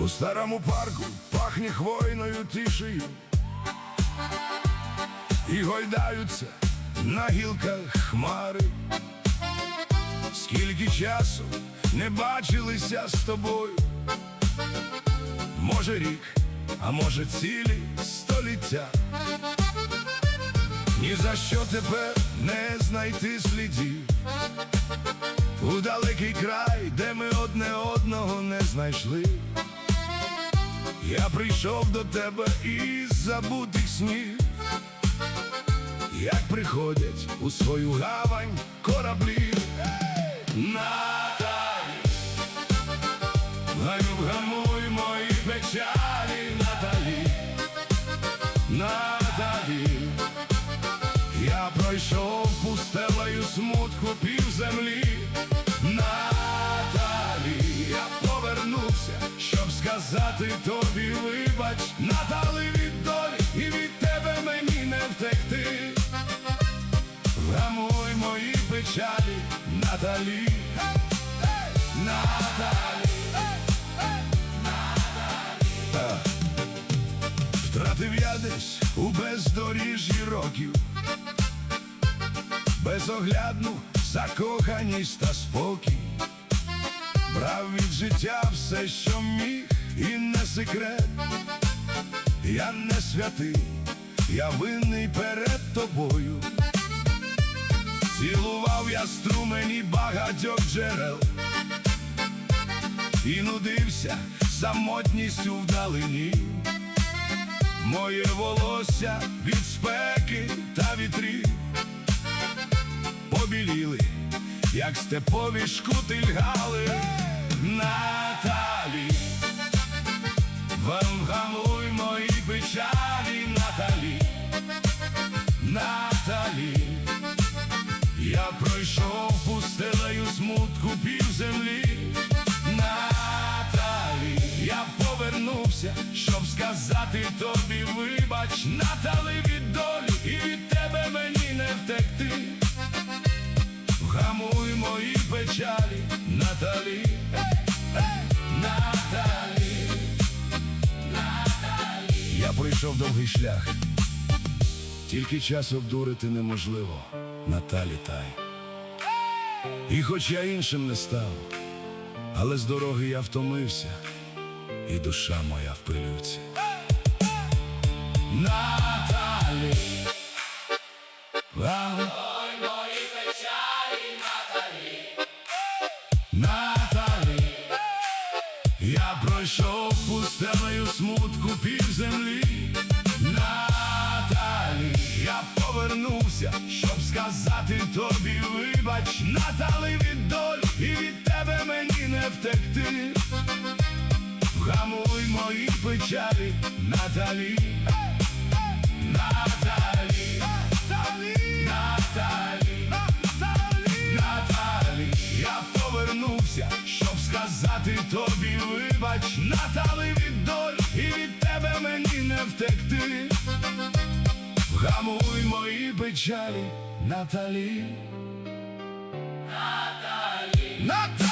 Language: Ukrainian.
У старому парку пахне хвойною тишею, і гойдаються на гілках хмари. Скільки часу не бачилися з тобою, може рік, а може цілі століття. Ні за що тепер не знайти слідів у далекий край, де ми одне одного не знайшли. Я прийшов до тебе із забутих снів, як приходять у свою гавань кораблі. Наталі, вгамуй мої печалі, Наталі, Наталі. Я пройшов пустелею смутку півземлі. Наталі, я повернувся, щоб сказати тобі вибач. Наталі, від долі і від тебе мені не втекти. Вгамуй мої печалі, Наталі, Наталі, Наталі. Втратив я десь у бездоріжжі років безоглядну закоханість та спокій. Брав від життя все, що міг, і не секрет. Я не святий, я винний перед тобою. Цілував я струмені багатьох джерел і нудився самотністю вдалині. Моє волосся від спеки та вітрів побіліли, як степові шкутильгали. Наталі, вгамуй мої печалі, Наталі, Наталі. Я пройшов пустелею смутку півземлі. Наталі, я повернувся, щоб сказати тобі вибач. Наталі, від долі і від тебе мені не втекти. Вгамуй мої печалі, Наталі, Наталі, Наталі. Я пройшов довгий шлях, тільки час обдурити неможливо, Наталі тай. І хоч я іншим не став, але з дороги я втомився, і душа моя в пилюці. Наталі, ой, мої печалі, Наталі, Наталі. Я пройшов пустелею смутку півземлі. Наталі, я повернувся, щоб сказати тобі вибач. Наталі, від долі і від тебе мені не втекти. Вгамуй мої печалі, Наталі, Наталі, Наталі, Наталі. Я повернувся, щоб сказати тобі вибач. Наталі, від долі і від тебе мені не втекти. Вгамуй мої печалі, Наталі, Наталі, Наталі.